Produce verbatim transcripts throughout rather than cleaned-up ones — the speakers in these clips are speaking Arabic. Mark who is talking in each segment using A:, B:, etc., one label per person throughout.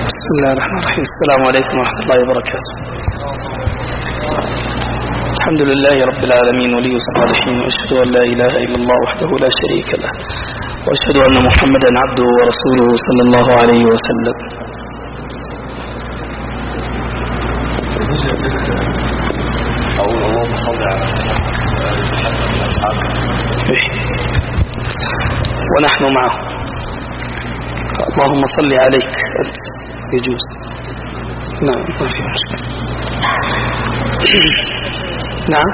A: بسم الله الرحمن الرحيم. السلام عليكم ورحمة الله وبركاته. الحمد لله رب العالمين ولي الصالحين، وأشهد أن لا إله إلا الله وحده لا شريك له، وأشهد أن محمدا عبده ورسوله صلى الله عليه وسلم.
B: أقول اللهم صل على
A: ونحن معه. اللهم صل عليك أنت يجوز. نعم ما في مشكلة. نعم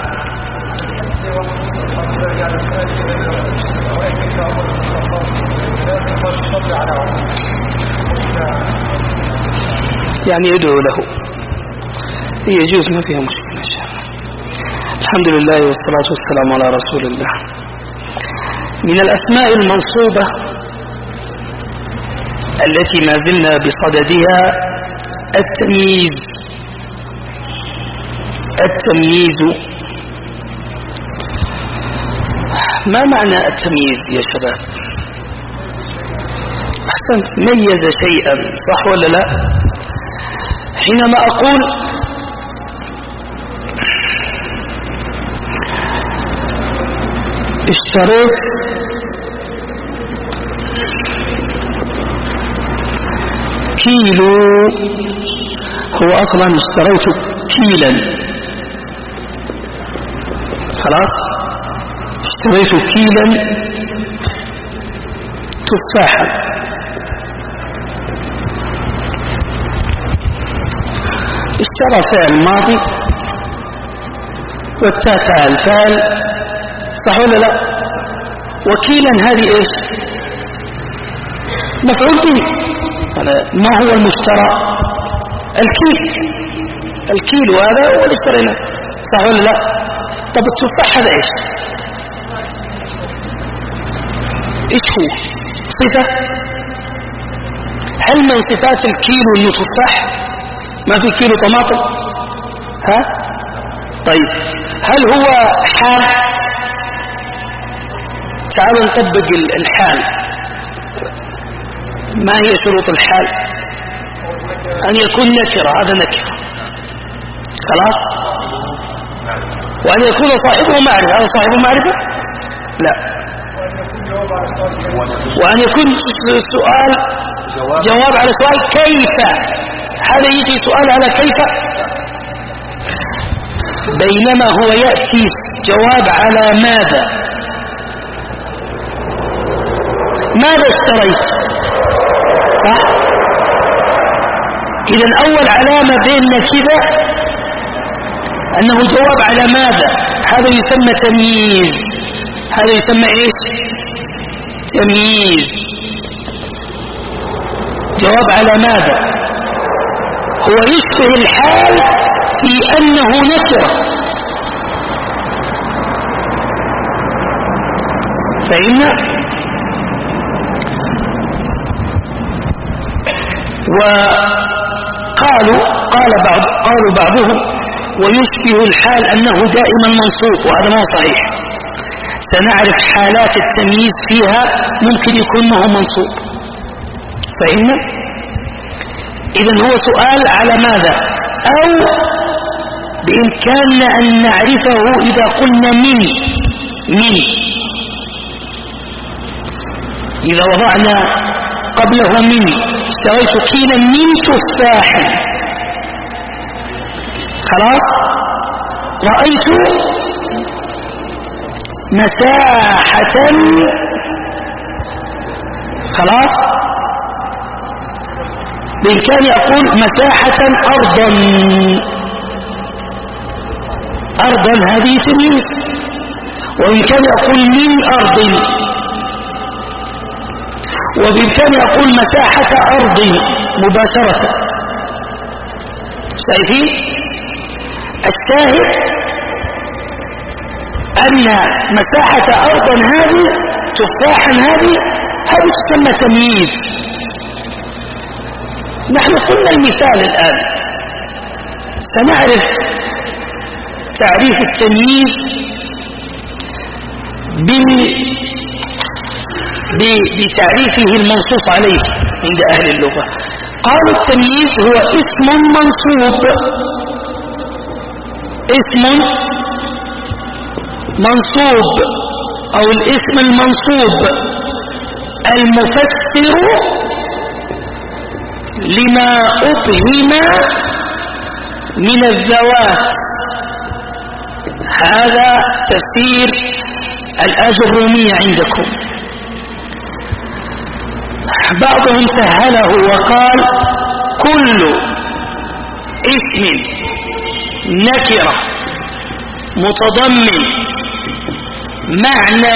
A: يعني يدعو له يجوز، ما فيها مشكلة إن شاء الله. الحمد لله والصلاة والسلام على رسول الله. من الأسماء المنصوبة التي ما زلنا بصددها التمييز. التمييز ما معنى التمييز يا شباب؟ أحسنت، ميز شيئا، صح ولا لا؟ حينما أقول اشتريت كيلو، هو أصلا اشتريت كيلا، خلاص اشتريت كيلا تفاحة. اشترى فعل ماضي والتاء فعل فعل، صح ولا لا؟ وكيلا هذه ايش؟ مفعول به. ما هو المشترى؟ الكيل. الكيلو هذا هو اللي اشتريناه، صح ولا لا؟ طب التفاح هذا ايش؟ ايش هو؟ صفة؟ هل من صفات الكيلو انه تفاح؟ ما في كيلو طماطم؟ ها؟ طيب هل هو حال؟ تعالوا نطبق الحال. ما هي شروط الحال؟ أن يكون نكرة، هذا نكرة، خلاص. وأن يكون صاحبه معرفة، هذا صاحبه معرفة؟ لا. وأن يكون السؤال جواب على سؤال كيف، هذا يجي سؤال على كيف، بينما هو يأتي جواب على ماذا. ماذا اشتريت؟ صح؟ إذن أول علامة بيننا كذا أنه جواب على ماذا، هذا يسمى تمييز. هذا يسمى إيش؟ تمييز. جواب على ماذا؟ هو يشبه الحال في أنه نكرة، فإن وقالوا قال بعض قالوا بعضهم ويشبه الحال أنه دائما منصوب، وهذا ما هو صحيح. سنعرف حالات التمييز فيها ممكن يكون ما هو منصوب، فإن إذن هو سؤال على ماذا، أو بإمكاننا أن نعرفه إذا قلنا من من إذا وضعنا قبله من. اشتريت كيلا من تفاح، خلاص. رأيت مساحة، خلاص. بإمكاني أقول مساحة أرضا. أرضا هذه تمييز. وبإمكاني أقول من أرض، وبإمكاني أقول مساحة أرض مباشرة. شايفين؟ الشاهد أن مساحة أرض هذه تفاحا هذه هذه تسمى تمييز. نحن قلنا المثال الآن، سنعرف تعريف التمييز بتعريفه المنصوص عليه عند أهل اللغة. قالوا التمييز هو اسم منصوب، اسم منصوب أو الاسم المنصوب المفسر لما أبهم من الذوات. هذا تفسير الآجرومية عندكم. بعضهم سهله وقال كل اسم نكرة متضمن معنى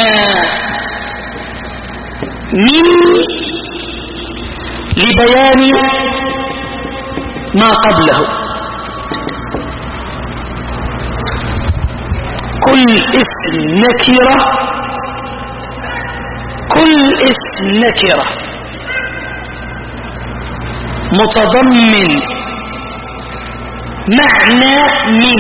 A: من لبيان ما قبله. كل اسم نكرة كل اسم نكرة متضمن معنى من،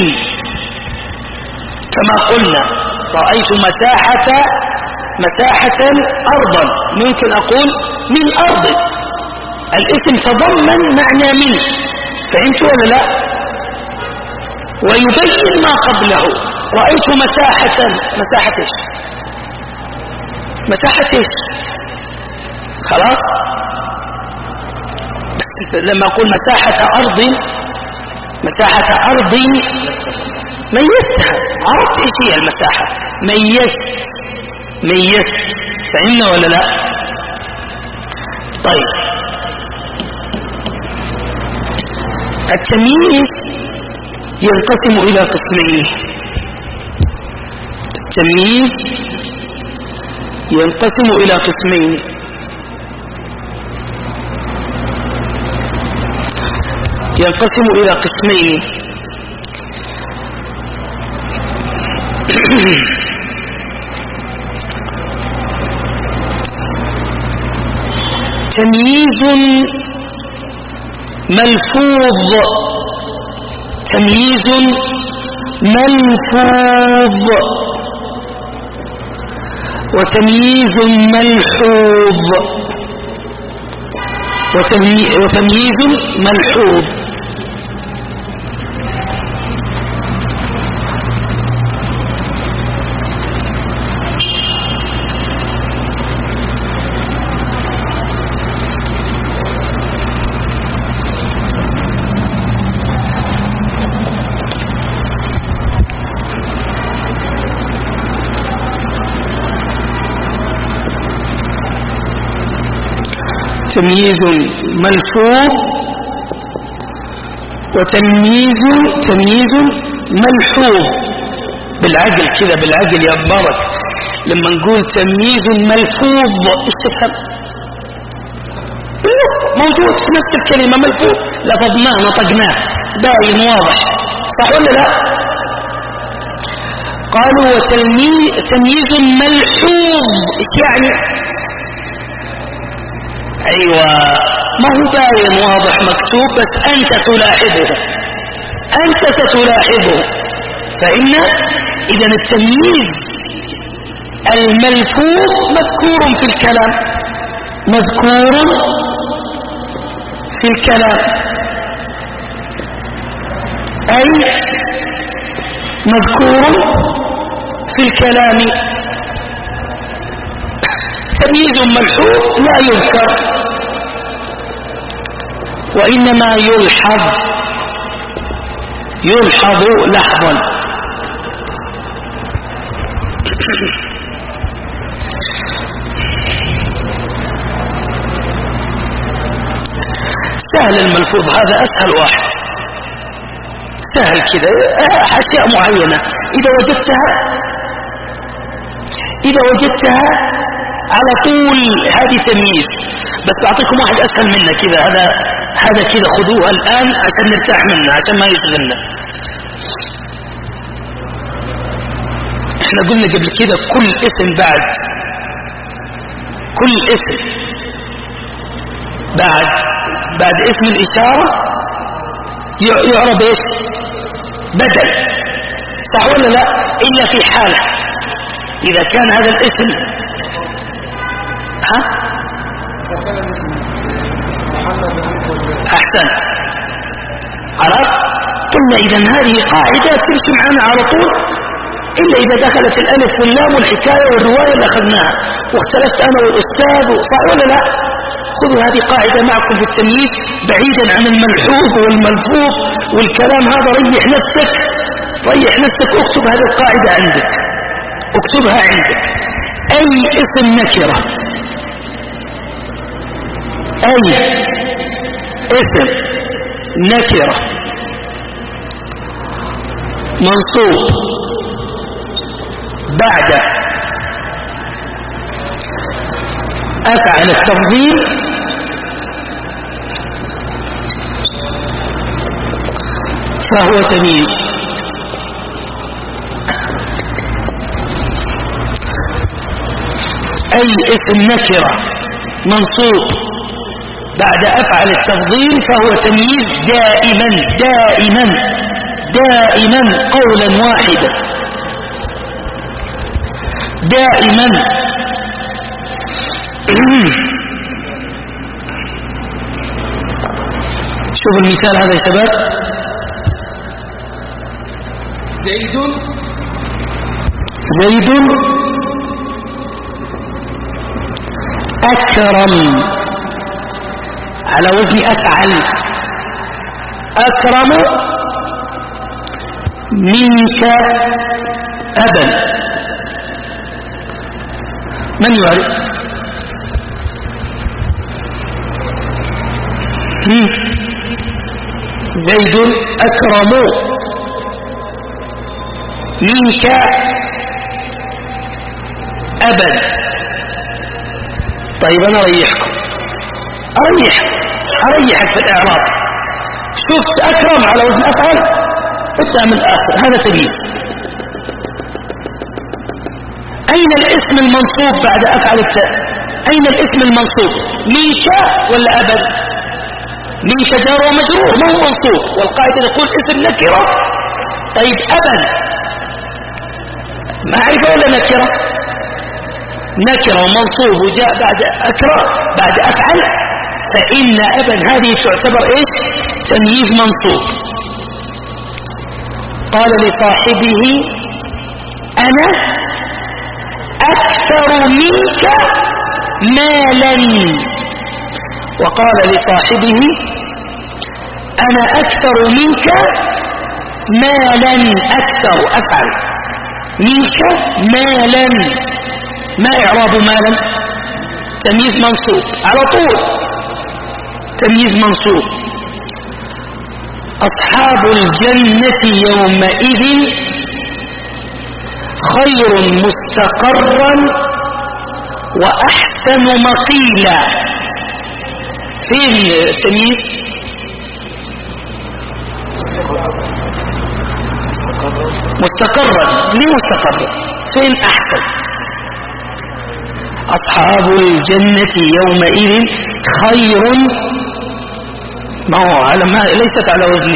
A: كما قلنا رأيت مساحة مساحة أرضا، ممكن أقول من أرض، الاسم تضمن معنى من، فهمت ولا لا؟ ويبين ما قبله. رأيت مساحة، مساحة ايش؟ مساحة ايش؟ خلاص، بس لما أقول مساحة أرض، مساحة أرض ميزتها، عرفت ايش هي المساحة، ميزت ميزت، فهمنا ولا لا؟ طيب، التمييز ينقسم إلى قسمين. التمييز ينقسم إلى قسمين. ينقسم إلى قسمين تمييز ملفوظ، تمييز ملفوظ، وتمييز ملحوظ، وتمييز ملحوظ. تمييز ملفوظ وتمييز تمييز ملحوظ. بالعقل كذا، بالعقل يا مبارك، لما نقول تمييز ملفوظ ايش تفهم؟ موجود في نفس الكلمة، ملفوظ، لفظناه نطقناه باين واضح، صح ولا لا؟ قالوا وتمييز ملحوظ ايش يعني؟ أيوة، ما هو باين واضح مكتوب، بس أنت تلاحظه، أنت ستلاحظه. فإن إذن التمييز الملفوظ مذكور في الكلام، مذكور في الكلام، أي مذكور في الكلام. تمييز ملحوظ لا يذكر، وإنما يلحظ، يلحظ لحظا. سهل الملفوظ، هذا أسهل واحد، سهل كده، أشياء معينة إذا وجدتها إذا وجدتها على طول هذه تمييز. بس أعطيكم واحد أسهل منه كذا، هذا هذا كذا خذوه الآن عشان نرتاح منه، عشان ما يشغلنا. احنا قلنا قبل كذا كل اسم بعد كل اسم بعد بعد اسم الإشارة يعرب ايش؟ بدل، صح ولا لا؟ إلا في حالة إذا كان هذا الاسم ها؟ أحسنت. عرفت؟ قلنا إذا هذه قاعدة تمشي معنا على طول إلا إذا دخلت الألف واللام والحكاية والرواية اللي أخذناها واختلفت أنا والأستاذ صح ولا لا؟ خذوا هذه قاعدة معكم في التمييز بعيدا عن الملحوظ والملفوظ والكلام هذا. ريح نفسك ريح نفسك اكتب هذه القاعدة عندك، اكتبها عندك. أي اسم نكرة، أي اسم نكرة منصوب بعد أفعل التفضيل فهو تمييز. أي اسم نكرة منصوب بعد أفعل التفضيل فهو تمييز دائما دائما دائما قولا واحدا دائما. شوفوا المثال هذا يا شباب. زيد زيد أكرم على وزن أفعل. أكرم منك أبا. من يعرف؟ زيد أكرم منك أبا. طيب أنا أريحكم أريح أريحك في الإعراب. شفت أكرم على وزن أفعل ابدأ من الآخر، هذا تمييز. أين الاسم المنصوب بعد أفعل التاء؟ أين الاسم المنصوب؟ منك ولا أبد؟ منك جار ومجرور ما هو منصوب، والقاعدة تقول اسم نكرة. طيب أبد معرفة ولا نكرة؟ نكرة ومنصوب وجاء بعد أكرة بعد أفعل، فإن أبد هذه تعتبر إيش؟ تمييز منصوب. قال لصاحبه أنا أكثر منك مالا، وقال لصاحبه أنا أكثر منك مالا. أكثر أفعل منك مالا. ما إعراب مالا؟ تمييز منصوب على طول، تمييز منصوب. أصحاب الجنة يومئذ خير مستقرا وأحسن مقيلا. فين التمييز؟ مستقرا. ليه مستقرا؟ فين أحسن؟ أصحاب الجنة يومئذ خير، ما هو على ما ليست على وزن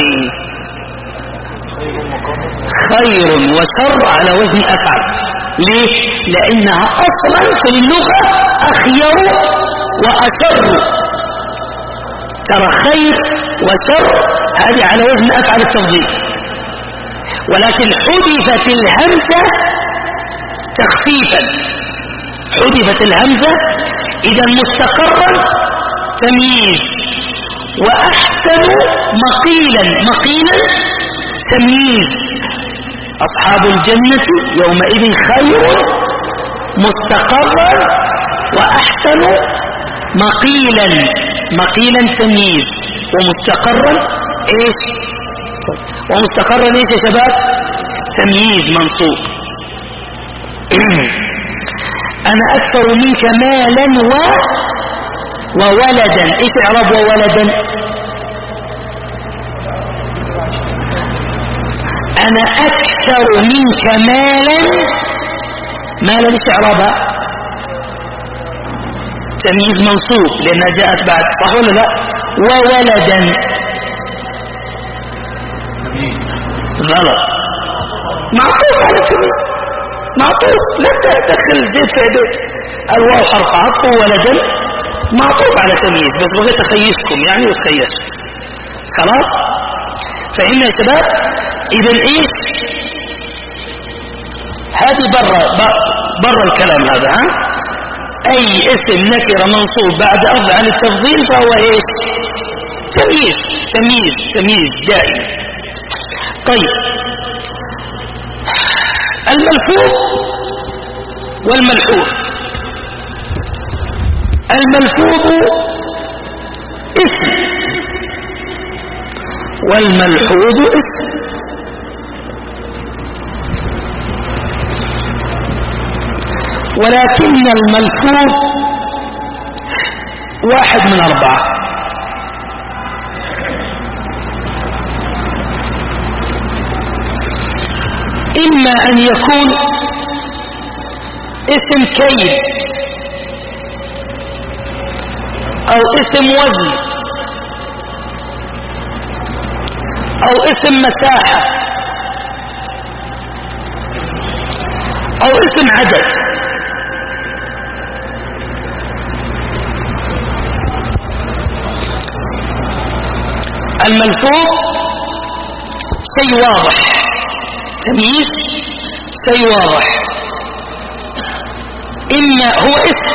A: خير وشر على وزن أفعل. ليه؟ لأنها أصلا في اللغة أخير وأشر. ترى خير وشر هذه على وزن أفعل التفضيل، ولكن حذفت الهمزة تخفيفا. حذفت الهمزة إذا مستقرا تمييز، وأحسن مقيلا مقيلا تمييز. أصحاب الجنة يومئذ خير مستقرا وأحسن مقيلا. مقيلا تمييز، ومستقرا إيش؟ ومستقرا إيش يا شباب؟ تمييز منصوب. أنا أكثر منك مالا و وولدا. إيش إعراب وولدا؟ أنا أكثر منك مالا. مالا إيش إعرابها؟ تمييز منصوب لأنها جاءت بعد، صح ولا لا؟ وولدا غلط، معطوف على تمييز، معطوف. لا تدخل زيد في عدود الواو حرف عطف، وولدا معطوف على تمييز، بس بغيت أخيشكم يعني وتخيشت. خلاص؟ فهمنا يا شباب؟ إذن إيش؟ هذه برا برا الكلام هذا. ها؟ أي اسم نكرة منصوب بعد أفعل التفضيل فهو إيش؟ تمييز تمييز تمييز دائم. طيب الملفوظ والملحوظ. الملفوظ اسم والملحوظ اسم. ولكن الملفوظ واحد من أربعة. إما أن يكون اسم كيل أو اسم وزن أو اسم مساحة أو اسم عدد. الملفوظ شيء واضح، تمييز شيء واضح. إما هو اسم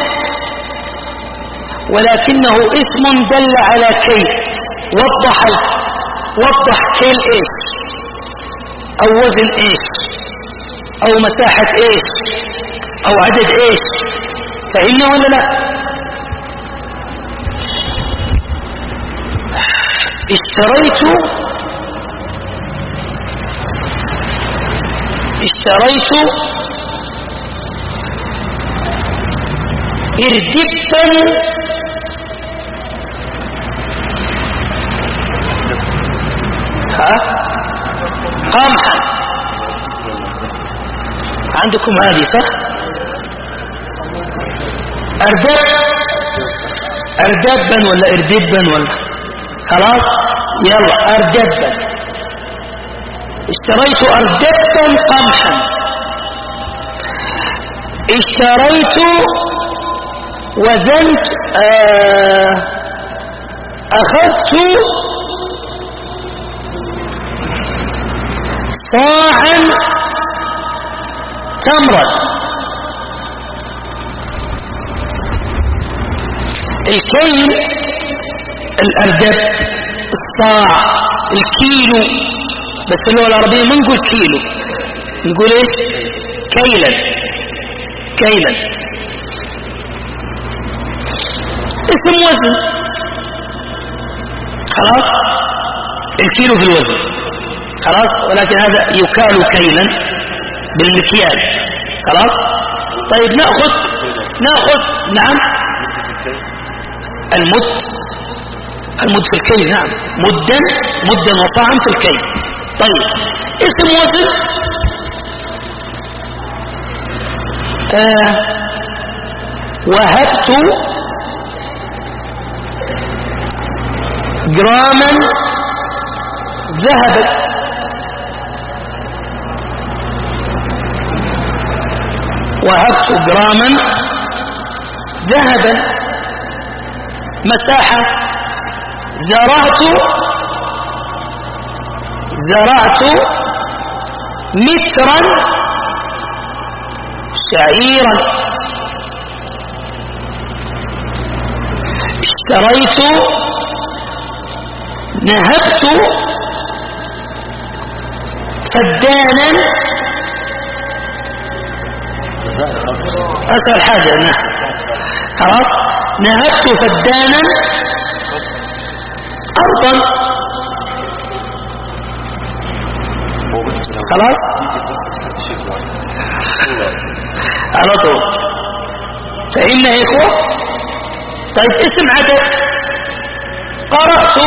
A: ولكنه اسم دل على كيل، وضح وضح كيل ايش او وزن ايش او مساحة ايش او عدد ايش. فإنه ولا لا؟ اشتريت اشتريت اردبتا ها قمحا. عندكم هذه صح؟ اردب اردبا ولا اردبا ولا خلاص يلا اردبا. اشتريت اردبا قمحا. اشتريت وزنت آه اخذت صاعا تمرا. الكيل الاردب، الصاع، الكيلو، بس اللغة العربية ما نقول كيلو، نقول ايش؟ كيلا كيلا. اسم وزن خلاص، الكيلو في الوزن خلاص، ولكن هذا يكال كيلا بالمكيال خلاص. طيب نأخذ نأخذ نعم المد المد في الكيل، نعم مدا مدا وصاعا في الكيل. طيب اسم وزن آه وهبت جراما ذهبا. وهبت جراما ذهبا. مساحة زرعت زرعت مترا شعيرا. اشتريت نهبت فدانا. أسأل حاجة نهب خلاص. نهبت فدانا أرضا خلاص على طول. فهمنا يا إخوة؟ طيب اسم عدد قرأت.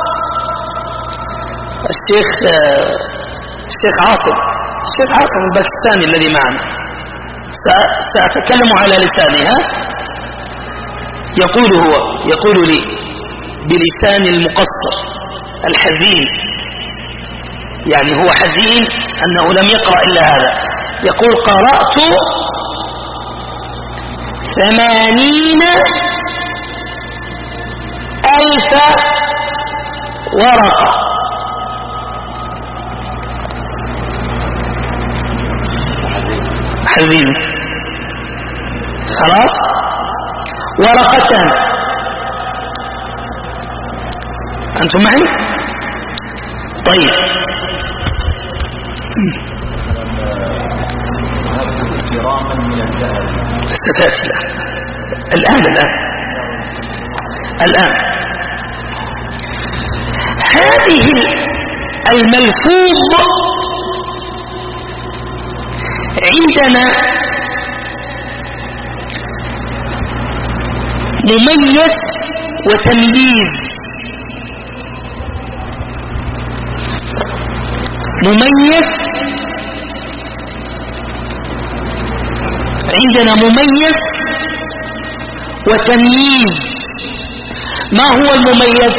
A: الشيخ الشيخ عاصم الشيخ عاصم الباكستاني الذي معنا سأتكلم على لسانها. يقول هو يقول لي بلسان المقصر الحزين، يعني هو حزين أنه لم يقرأ إلا هذا. يقول قرأت ثمانين ألف ورقة. حزين. خلاص. ورقتان. أنتم معي؟ طيب.
B: جراما من الذهب.
A: ستأتي الآن الآن الآن هذه الملفوظ عندنا مميز وتمييز. مميز عندنا مميز وتمييز. ما هو المميز؟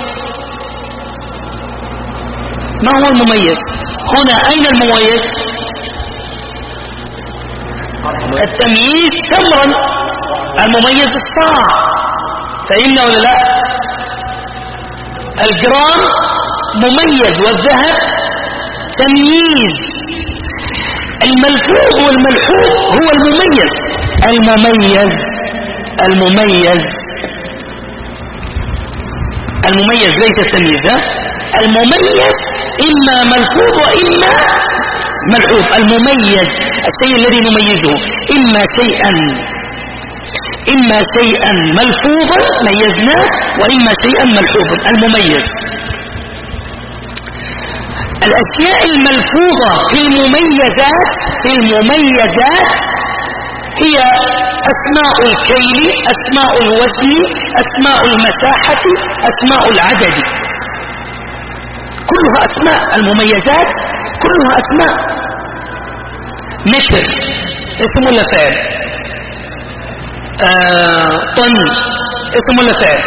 A: ما هو المميز هنا؟ أين المميز؟ التمييز تمرا، المميز الصاع. فإنه ولا لا؟ الجرام مميز والذهب تمييز. الملفوظ والملحوظ هو المميز. المميز المميز المميز ليس تمييزا. المميز إما ملفوظ وإما ملحوظ. المميز الشيء الذي نميزه إما شيئا إما شيئا ملفوظا ميزناه، وإما شيئا ملحوظا. المميز الأشياء الملفوظة في المميزات في المميزات هي أسماء الكيل، أسماء الوزن، أسماء المساحة، أسماء العدد، كلها أسماء. المميزات كلها أسماء. متر اسم ولا فعل؟ آه طن اسم ولا فعل؟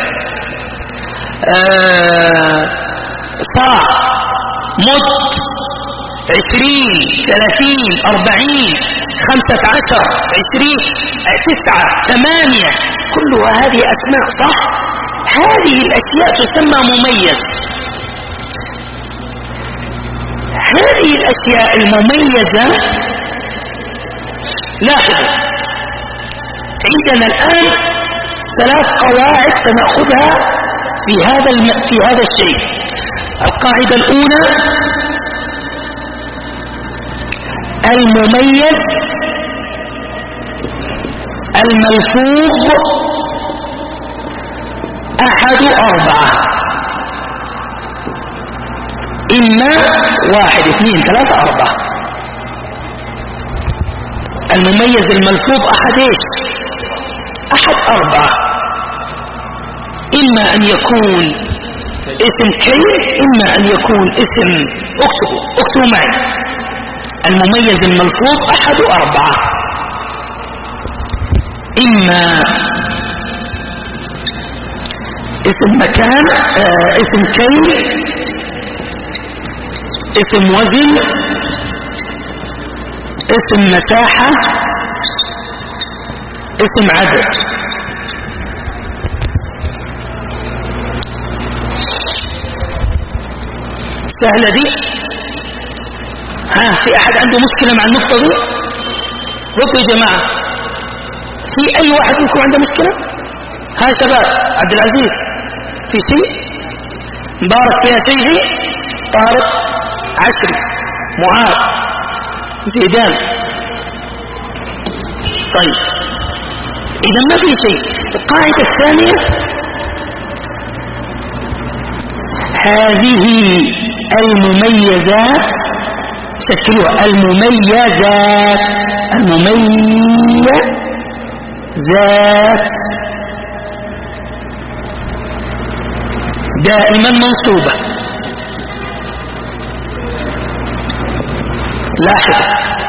A: آه صاع، مد، عشرين، ثلاثين، أربعين، خمسة عشر، عشرين، تسعة، ثمانية، كلها هذه أسماء صح؟ هذه الأشياء تسمى مميز. هذه الأشياء المميزة لاحظوا عندنا الآن ثلاث قواعد سنأخذها في هذا الم... في هذا الشيء. القاعدة الأولى: المميز الملفوظ أحد أربعة، إما واحد اثنين ثلاثة أربعة. المميز الملفوظ أحد إيش؟ أحد أربعة. إما أن يكون اسم كيل، إما أن يكون اسم، اكتبوا اكتبوا معي. المميز الملفوظ أحد أربعة: إما اسم مكان، آه اسم كيل، اسم وزن، اسم مساحة، اسم عدد. سهلة دي؟ ها، في أحد عنده مشكلة مع النقطة دي؟ ردوا يا جماعة. في أي واحد منكم عنده مشكلة؟ ها شباب، عبد العزيز في شيء؟ مبارك فيها شيء دي؟ طارق، عشري، معاذ، زيدان. طيب إذا ما في شيء. القاعدة الثانية: هذه المميزات شكلها المميزات المميزات دائما منصوبة. لاحظ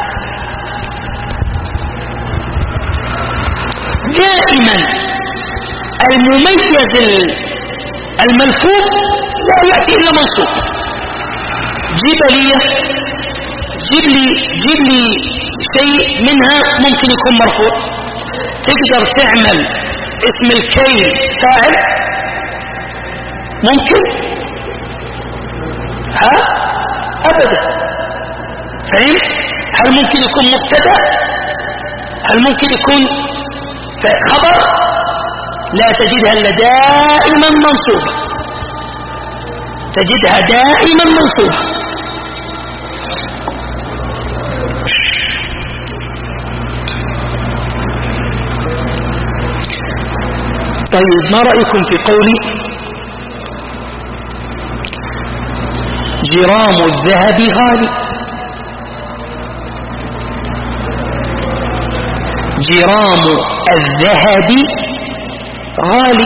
A: دائما المميز الملفوظ لا يأتي إلا منصوب. جيب لي جيب لي جيب لي شيء منها ممكن يكون مرفوع. تقدر تعمل اسم الكيل فاعل؟ ممكن ها أبدا. فهمت؟ هل ممكن يكون مبتدأ؟ هل ممكن يكون خبر؟ لا تجدها إلا دائما منصوبة، تجدها دائما منصوبة. طيب، ما رأيكم في قولي جرام الذهب غالي؟ جرام الذهب غالي.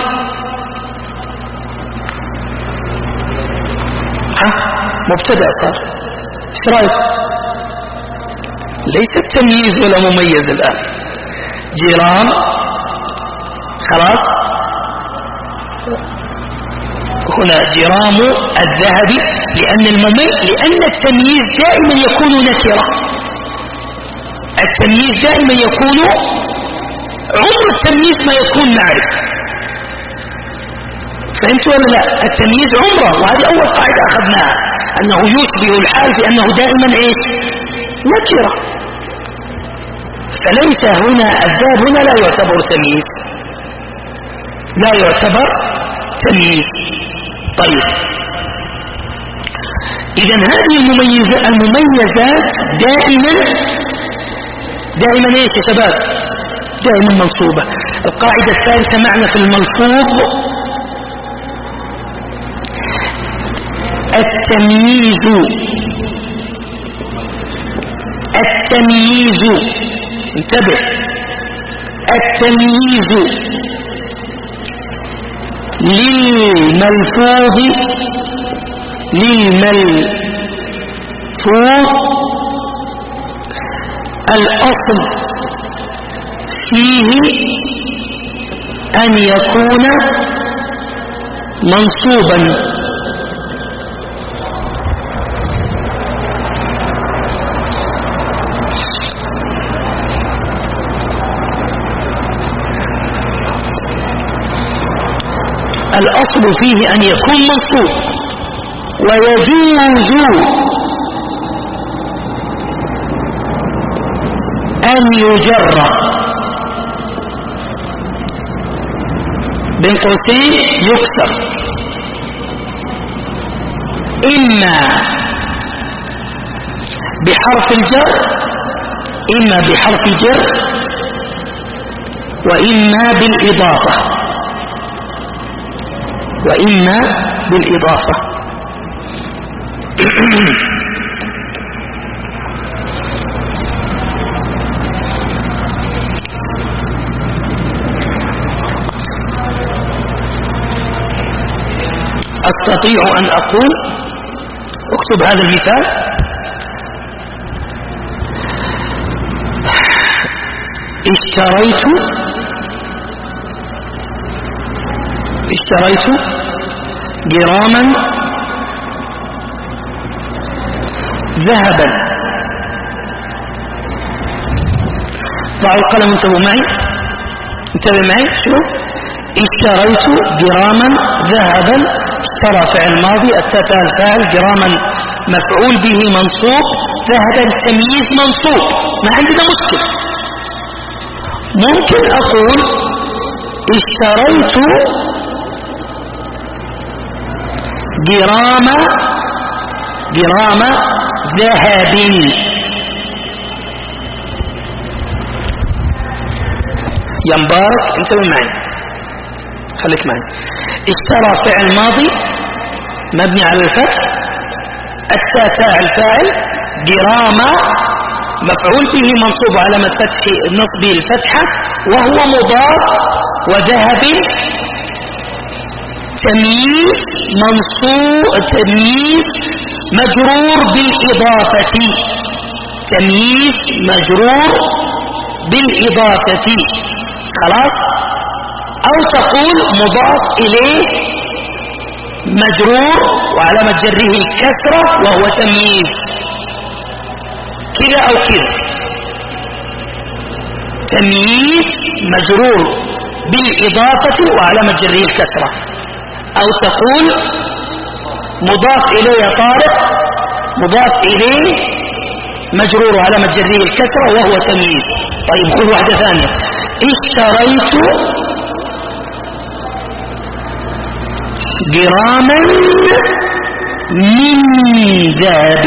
A: ها مبتدأ صار، ايش رايك؟ ليس التمييز ولا مميز الآن. جرام خلاص، هنا جرام الذهب، لأن المميز لأن التمييز دائما يكون نكرة. التمييز دائما يكون، عمر التمييز ما يكون معرفة. فهمت ولا لا؟ التمييز عمره، وهذه أول قاعدة أخذناها، أنه يشبه الحال بأنه دائما إيش؟ نكرة. فليس هنا الذهب هنا لا يعتبر تمييز، لا يعتبر تمييز. طيب، إذن هذه المميزات المميزات دائما دائما ايش يا شباب؟ دائما منصوبة. القاعدة الثالثة معنا في الملفوظ التمييز. التمييز، انتبه، التمييز للملفوظ للملفوظ الأصل فيه أن يكون منصوبا. الأصل فيه أن يكون منصوب، ويجوز أن يجر بين قوسين يكسر، إما بحرف الجر إما بحرف الجر وإما بالإضافة وإما بالإضافة. أستطيع أن أقول، اكتب هذا المثال: اشتريت اشتريت جراما ذهبا. ضعوا القلم، انتبهوا معي انتبه معي شوف: اشتريت جراما ذهبا. اشترى فعل ماضي، التاء الفاعل، جراما مفعول به منصوب، ذهبا تمييز منصوب. ما عندنا مشكلة. ممكن أقول اشتريت جرام جرام ذهب. يا مبارك انتبه معي، خليك معي. اشترى فعل ماضي مبني على الفتح، التاء الفاعل، جرام مفعول به منصوب علامة فتح نصبه الفتحة وهو مضاف، وذهب تمييز منصوب تمييز مجرور بالإضافة تمييز مجرور بالإضافة. خلاص؟ أو تقول مضاف إليه مجرور وعلامة جره الكسرة وهو تمييز، كذا أو كذا. تمييز مجرور بالإضافة وعلامة جره الكسرة. أو تقول مضاف إليه طارق، مضاف إليه مجرور على مجره الكسرة وهو تمييز. طيب خذ واحدة ثانية. اشتريت جراما من ذهب.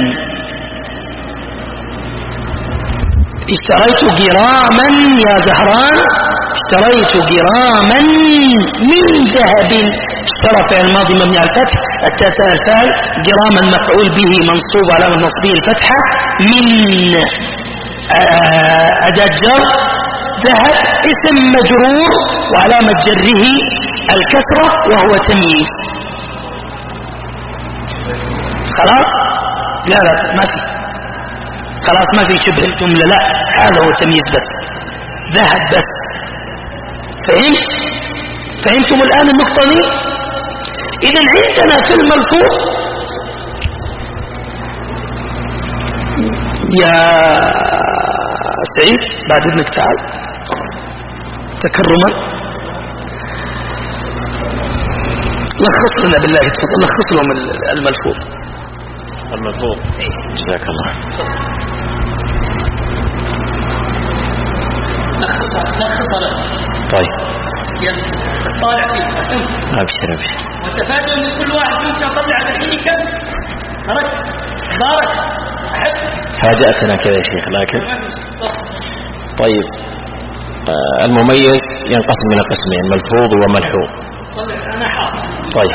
A: اشتريت جراما يا زهران، اشتريت جراما من ذهب. اشترى فعل ماضي مبني على الفتح، التاء الفاعل، جراما مفعول به منصوب على نصبه الفتحة، من أداة جر، ذهب اسم مجرور وعلامة جره الكسرة وهو تمييز. خلاص؟ لا لا ما في، خلاص ما في شبه الجملة، لا هذا هو تمييز بس، ذهب بس. فهمت؟ فهمتم الآن النقطة دي؟ إذن عندنا في الملفوظ يا سعيد بعد إذنك تعال تكرما لخص لنا بالله، تفضل لخص لهم الملفوظ.
C: الملفوظ جزاك الله.
A: لخصها لخصها.
C: طيب
A: طالع فيه
C: ابشر ابشر.
A: واستفادوا ان كل واحد منكم يطلع على حين كم بارك بارك احب.
C: فاجأتنا كذا يا شيخ. لكن طيب آه المميز ينقسم الى قسمين، ملفوظ وملحوظ.
A: انا حاضر.
C: طيب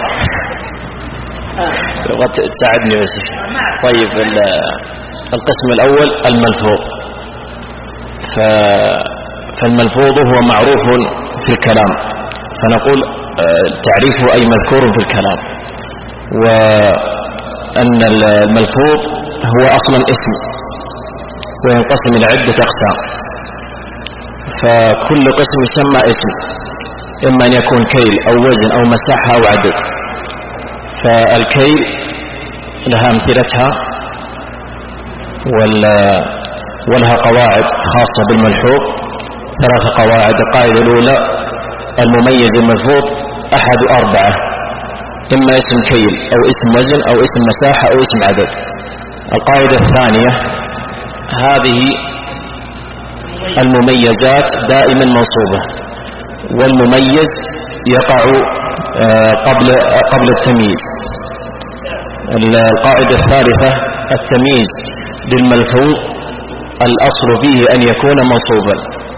C: تبغى تساعدني بس. طيب القسم الاول الملفوظ. ف فالملفوظ هو معروف في الكلام، فنقول تعريفه أي مذكور في الكلام. وأن الملفوظ هو أصلا اسم وينقسم إلى عدة أقسام، فكل قسم يسمى اسم، إما أن يكون كيل أو وزن أو مساحة أو عدد. فالكيل لها أمثلتها ولها قواعد خاصة بالملحوظ، ثلاث قواعد. القاعدة الأولى المميز الملفوظ أحد أربعة، إما اسم كيل أو اسم وزن أو اسم مساحة أو اسم عدد. القاعدة الثانية هذه المميزات دائما منصوبة، والمميز يقع قبل قبل التمييز. القاعدة الثالثة التمييز للملفوظ الأصل فيه أن يكون منصوبا،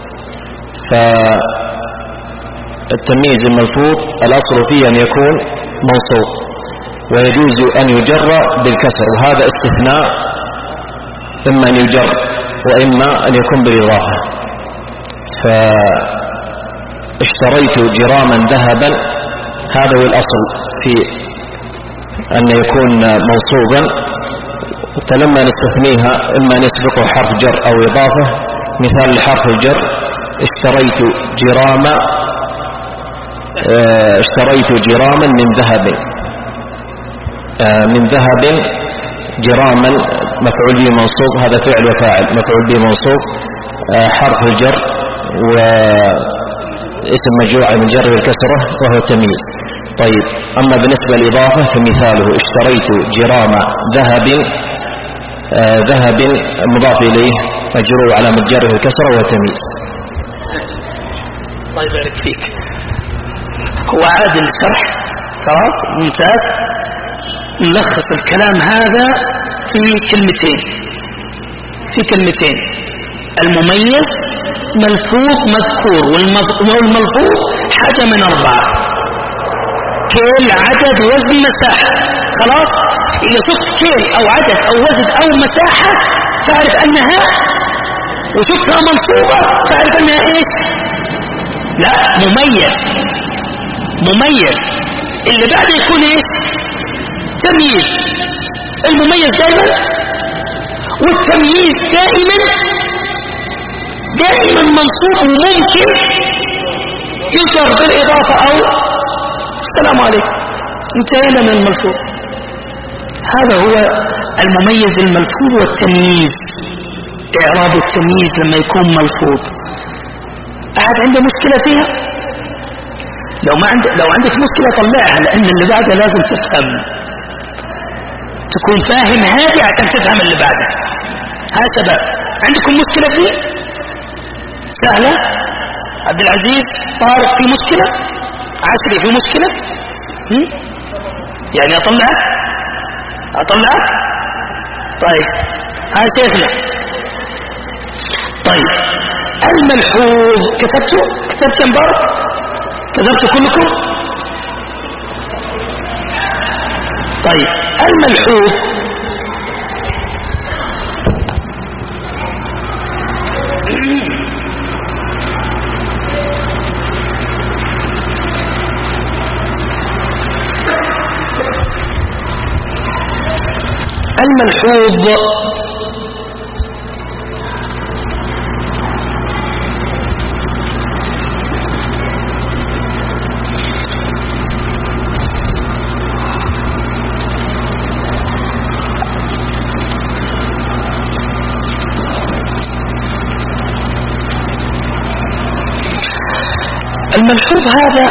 C: فالتمييز الملفوظ الأصل فيه أن يكون منصوب، ويجوز أن يجر بالكسر، وهذا استثناء، إما أن يجر وإما أن يكون بالإضافة. فاشتريت جراما ذهبا هذا هو الأصل في أن يكون منصوبا، فلما نستثنيها إما نسبقه حرف جر أو إضافة. مثال لحرف الجر اشتريت جراما، اشتريت جراما من ذهب، من ذهب جراما مفعول به منصوب، هذا فعل وفاعل، مفعول به منصوب، حرف الجر واسم مجرور من جر الكسرة وهو تمييز. طيب أما بالنسبة للإضافة فمثاله اشتريت جرام ذهب، ذهب مضاف إليه مجرور على مجره الكسرة وهو تمييز.
A: الله يبارك فيك. هو عادل الشرح خلاص ممتاز. نلخص الكلام هذا في كلمتين في كلمتين المميز ملفوظ مذكور، والملفوظ حاجة من أربعة: كيل، عدد، وزن، مساحة. خلاص إذا شفت كيل أو عدد أو وزن أو مساحة تعرف أنها، وشفتها منصوبة تعرف أنها إيش؟ لا، مميز. مميز اللي بعد يكون إيش؟ تمييز. المميز دائما والتمييز دائما دائما منصوب، وممكن يجر بالإضافة أو السلام عليكم، انتهينا من الملفوظ. هذا هو المميز الملفوظ والتمييز. إعراب التمييز لما يكون ملفوظ. أحد عنده مشكلة فيها؟ لو ما عند... لو عندك مشكلة طلعها، لأن اللي بعدها لازم تفهم. تكون فاهم هذه عشان تفهم اللي بعده. ها شباب عندكم مشكلة فيه؟ سهلة؟ عبد العزيز طارق في مشكلة؟ عشري في مشكلة؟ هم؟ يعني أطلعك؟ أطلعك؟ طيب ها شيخنا. طيب الملحوظ كتبتوا؟ كتبت يا مبارك؟ كتبتوا كلكم؟ طيب الملحوظ الملحوظ الملحوظ هذا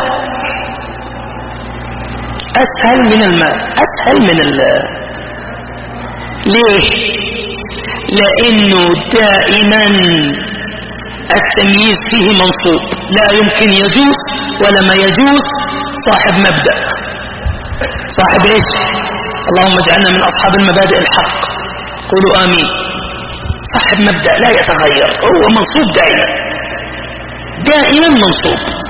A: أسهل من المال، أسهل من ال ليه؟ لأنه دائما التمييز فيه منصوب، لا يمكن يجوز ولا ما يجوز صاحب مبدأ. صاحب ايش؟ اللهم اجعلنا من أصحاب المبادئ الحق، قولوا آمين. صاحب مبدأ لا يتغير، هو منصوب دائما دائما منصوب.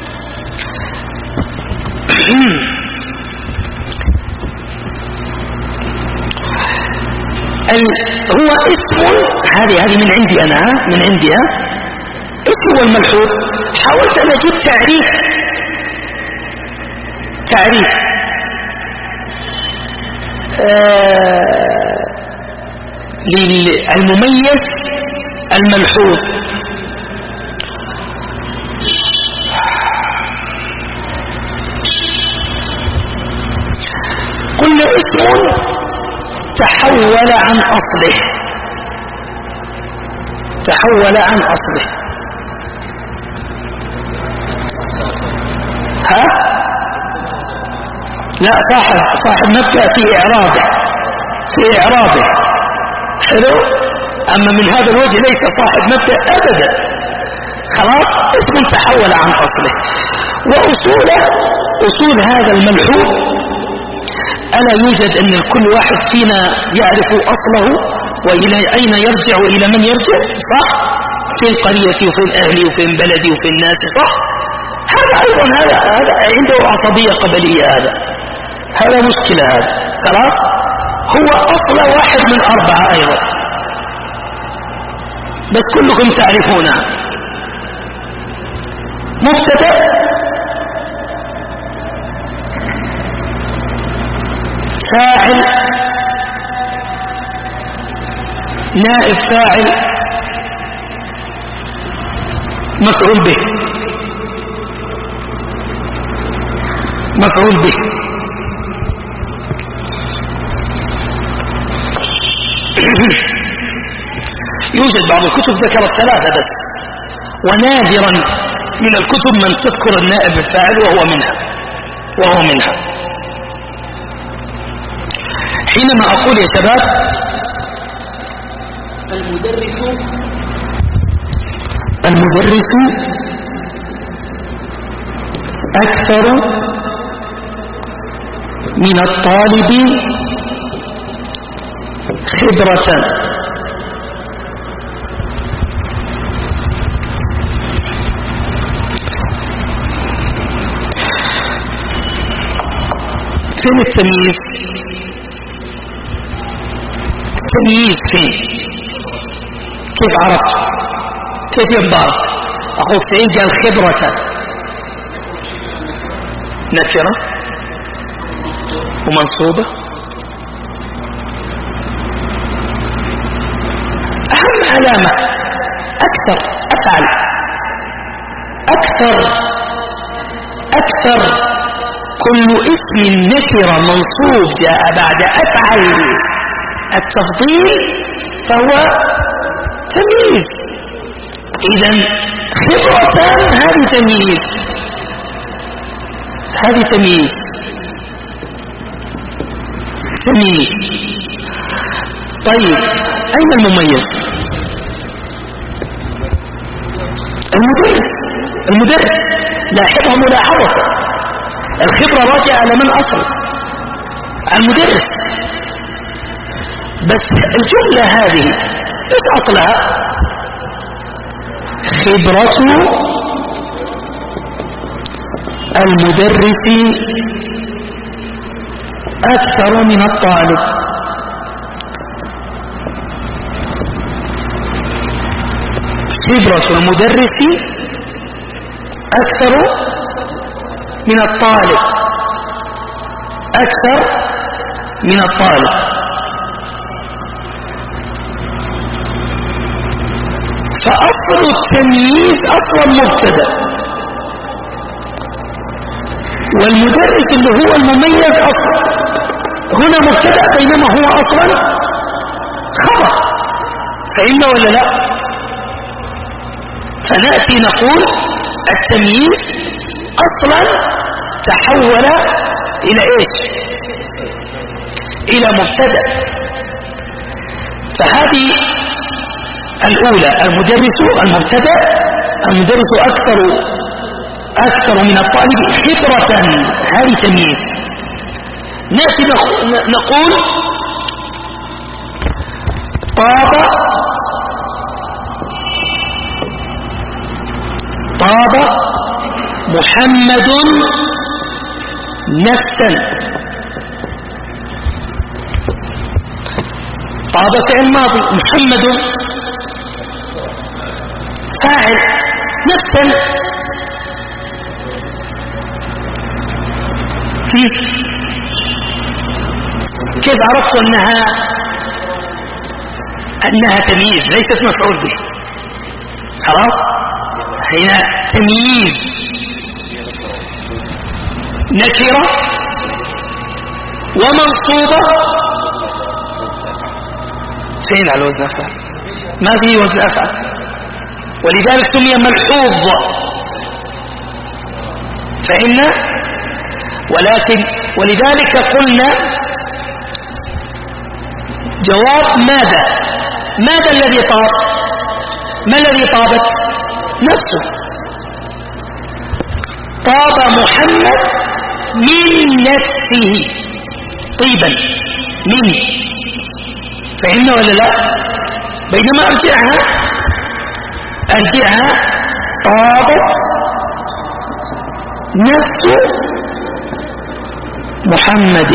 A: هو اسم، هذه هذه من عندي أنا، من عندي ها، اسم والملحوظ. حاولت أن أجيب تعريف تعريف آه للمميز الملحوظ. قلنا اسم تحول عن أصله، تحول عن أصله. ها؟ لا، صاحب صاحب مبدأ في إعرابه، في إعرابه حلو. أما من هذا الوجه ليس صاحب مبدأ أبدا. خلاص اسم تحول عن أصله. وأصوله، أصول هذا الملحوظ ألا يوجد أن كل واحد فينا يعرف أصله وإلى أين يرجع وإلى من يرجع، صح؟ في القرية وفي الأهل وفي البلد وفي الناس، صح؟ هذا أيضا هذا هذا عنده عصبية قبلية، هذا هذا مشكلة. هذا خلاص هو أصل واحد من أربعة أيضا، بس كلكم تعرفونها. مبتدأ، فاعل، نائب فاعل، مفعول به، مفعول به. يوجد بعض الكتب ذكرت ثلاثة بس، ونادرا من الكتب من تذكر النائب الفاعل وهو منها وهو منها. حينما أقول يا شباب المدرس المدرس أكثر من الطالب خبرة، فين التمييز؟ تمييز فين؟ كيف عرفت؟ كيف ينضبط؟ أخوك سعيد قال خبرة، نكرة ومنصوبة. أهم علامة أكثر، أفعل، أكثر أكثر كل اسم نكرة منصوب جاء بعد أفعل التفضيل فهو تمييز. إذن خبرة هذه تمييز، هذه تمييز تمييز طيب أين المميز؟ المدرس المدرس لاحظها ملاحظة، الخبرة راجعة على من أصل؟ المدرس. بس الجملة هذه ايش أصلها؟ خبرة المدرس أكثر من الطالب. خبرة المدرس أكثر من الطالب أكثر من الطالب. فأصل التمييز أصلا مبتدأ، والمدرس اللي هو المميز أصلا هنا مبتدأ بينما هو أصلا خبر. فإن ولا لا؟ فنأتي نقول التمييز أصلا تحول إلى إيش؟ إلى مبتدأ. فهذه الأولى المدرس المبتدأ، المدرس أكثر أكثر من الطالب خبرة، هذه تمييز. نأتي نقول طاب طاب محمد نفسا. طاب فعل ماضي، محمد فاعل، نفسا كيف عرفت أنها أنها تمييز ليست مفعول به؟ خلاص هنا تمييز نكرة ومنصوبة فين على وزن أفعال؟ ما في وزن أفعال، ولذلك سمي ملحوظ. فإن ولكن ولذلك قلنا جواب ماذا؟ ماذا الذي طاب؟ ما الذي طابت؟ نفسه. طاب محمد من نفسه طيبا من. فهمنا ولا لا؟ بينما أرجعها أرجعها طابت نفس محمد،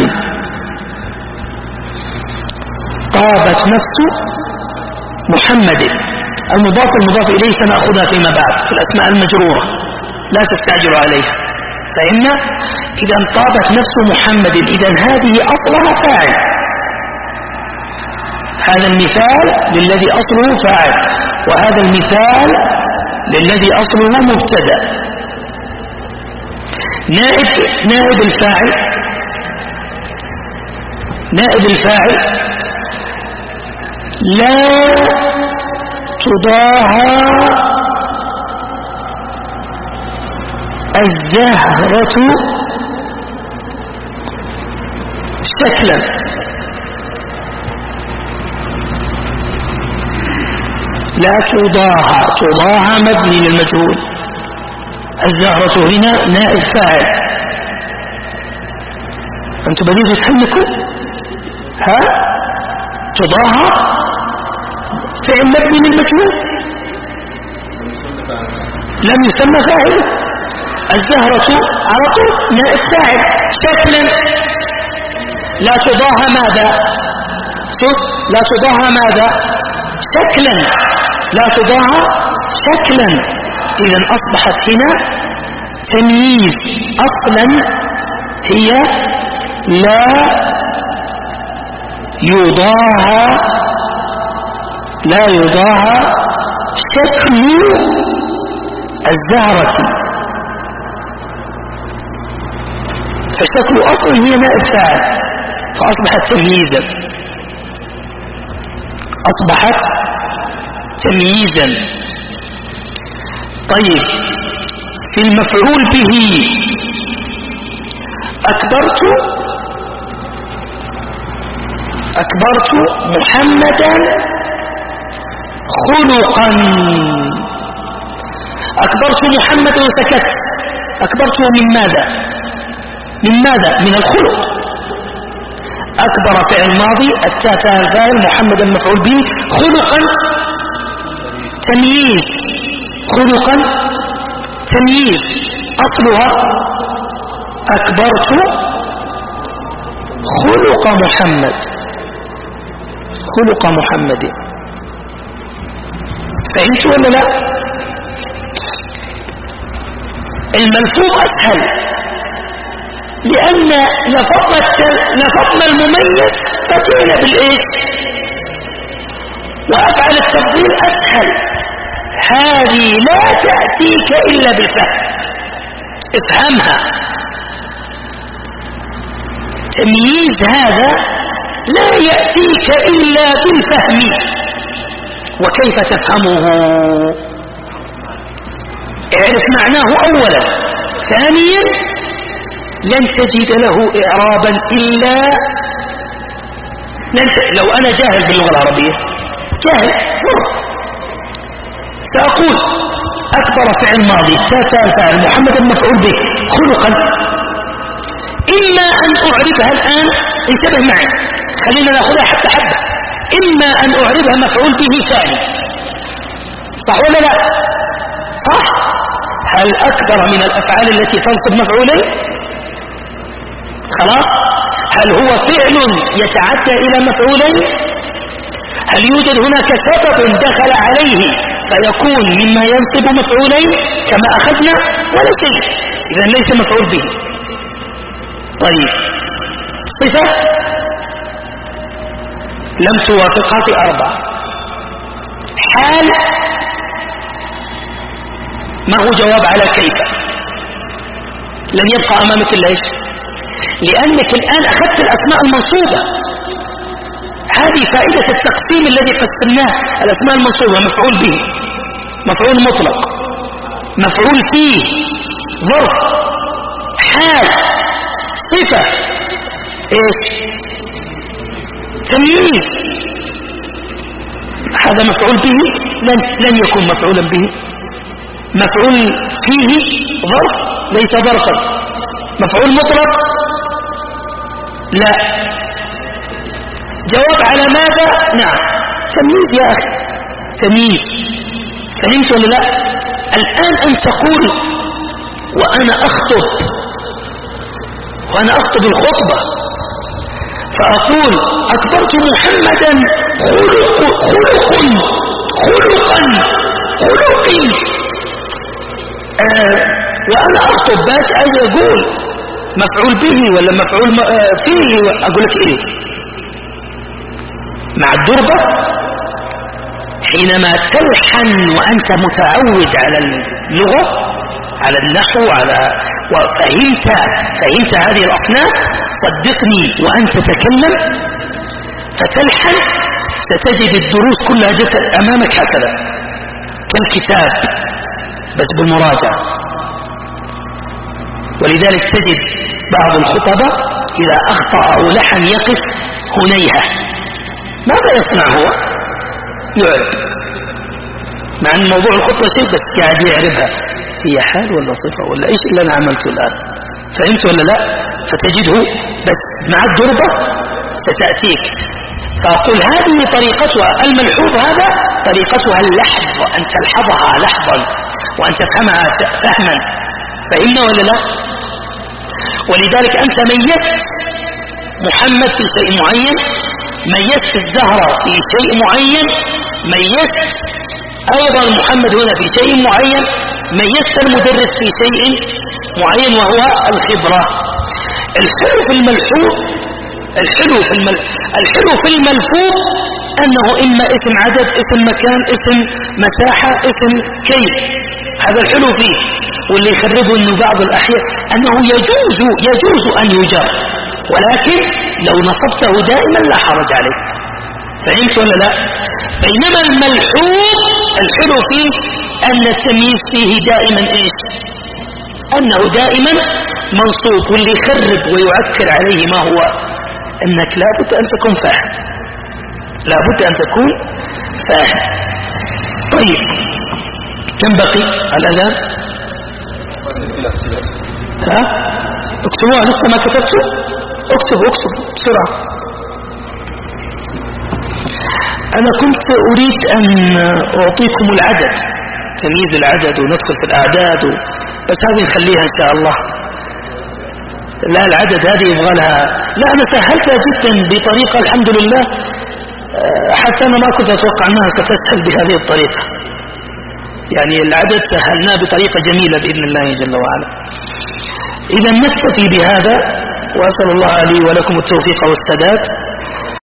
A: طابت نفس محمد. المضاف المضاف إليه سنأخذها فيما بعد في الأسماء المجرورة، لا تستعجلوا عليها. فإن إذا طابت نفس محمد، إذا هذه أصلها فاعل. هذا المثال للذي أصله فاعل، وهذا المثال للذي أصله مبتدأ. نائب نائب الفاعل نائب الفاعل لا تضاهى الزهرة شكلا. لا تضاهى، تضاهى مبني للمجهول، الزهرة هنا نائب فاعل. أنتم بديتوا تحنكوا؟ ها؟ تضاهى فعل مبني للمجهول لم يسمى فاعل. الزهرة على طول نائب فاعل شكلا. لا تضاهى ماذا؟ شوف، لا تضاهى ماذا؟ شكلا. لا تضاهى شكلا. إذا أصبحت هنا تمييز. أصلا هي لا يضاهى لا يضاهى شكل الزهرة، فشكل أصل هي نائب فاعل، فأصبحت تمييزا. أصبحت تمييزا. طيب في المفعول به أكبرت أكبرت محمدا خلقا. أكبرت محمدا وسكت. أكبرته من ماذا؟ من ماذا؟ من الخلق. أكبر فعل ماضي، التاء الفاعل، محمدا مفعول به، خلقا تمييز. خلقا تمييز، أصلها أكبرت خلق محمد. خلق محمد. فهمت ولا لا؟ الملفوظ أسهل لأن لفظنا المميز فجئنا بالإيش؟ وأفعل التفضيل أسهل. هذه لا تأتيك إلا بالفهم. افهمها. تمييز هذا لا يأتيك إلا بالفهم. وكيف تفهمه؟ اعرف معناه أولا. ثانيا لن تجد له إعرابا إلا لن ت... لو أنا جاهل باللغة العربية، جاهل سأقول أكبر فعل ماضي، تاء فاعل، محمد مفعول به، خلقا. إما أن أعربها الآن، انتبه معي، خلينا نأخذها حتى حبة. إما أن أعربها مفعول به ثاني، صح ولا لا؟ صح. هل أكبر من الأفعال التي تنصب مفعولين؟ خلاص. هل هو فعل يتعدى إلى مفعولين؟ هل يوجد هناك سبب دخل عليه فيكون مما ينصب مفعولين كما أخذنا؟ ولا شيء، إذا ليس مفعول به. طيب، صفة لم توافقها في أربعة. حال ما هو جواب على كيف؟ لن يبقى أمامك إلا إيش؟ لأنك الآن أخذت الأسماء المنصوبة. هذه فائدة التقسيم الذي قسمناه. الأسماء المنصوبة مفعول به، مفعول مطلق، مفعول فيه، ظرف، حال، صفة، إيش؟ تمييز. هذا مفعول به لن, لن يكون مفعولا به. مفعول فيه ظرف ليس ظرفا. مفعول مطلق لا. جواب على ماذا؟ نعم، تمييز يا أخي، تمييز. فهمت ولا لا؟ الآن أن تقول وأنا أخطب وأنا أخطب الخطبة فأقول أكبرت محمدا خلق خلق خلقا خلق آه وأنا أخطب باش أجي أقول مفعول به ولا مفعول فيه، أقول لك إيه؟ مع الدربة حينما تلحن وأنت متعود على اللغة، على النحو، على وفهمت فهمت هذه الأصناف، صدقني وأنت تتكلم فتلحن ستجد الدروس كلها جت أمامك هكذا كالكتاب بس بالمراجعة. ولذلك تجد بعض الخطبة إذا أخطأ أو لحن يقف هنيهة. ماذا يصنع هو؟ يعرب، مع أن موضوع الخطبة شيء بس قاعد يعربها، هي حال ولا صفة ولا إيش اللي أنا عملته الآن؟ فهمت ولا لا؟ فتجده بس مع الدربة ستأتيك. فأقول هذه طريقتها الملحوظ، هذا طريقتها اللحظ، أن تلحظها لحظا وأن تفهمها فهما. فهمنا ولا لا؟ ولذلك أنت ميزت محمد في شيء معين، ميزت الزهرة في شيء معين، ميزت أيضا محمد هنا في شيء معين، ميزت المدرس في شيء معين وهو الخبرة. الحلو في الملحوظ الحلو في المل... الحلو في الملفوظ أنه إما اسم عدد، اسم مكان، اسم مساحة، اسم كيف. هذا الحلو فيه. واللي يخربه أنه بعض الأحيان أنه يجوز يجوز أن يجر، ولكن لو نصبته دائما لا حرج عليك. فهمت ولا لا؟ بينما الملحوظ الحلو فيه أن التمييز فيه دائما إيش؟ أنه دائما منصوب، واللي يخرب ويعكر عليه ما هو أنك لابد أن تكون فاهم، لابد أن تكون فاهم. طيب كم بقي الأذان؟ ها اكتبوها، لسه ما كتبتوا؟ اكتب اكتب بسرعة. أنا كنت أريد أن أعطيكم العدد، تمييز العدد وندخل في الأعداد و... بس هذه نخليها إن شاء الله. لا العدد هذه يبغى لها، لا أنا سهلتها جدا بطريقة الحمد لله، حتى أنا ما كنت أتوقع أنها ستسهل بهذه الطريقة. يعني العدد سهلناه بطريقة جميلة بإذن الله جل وعلا. إذا نكتفي بهذا، وأسأل الله لي ولكم التوفيق والسداد.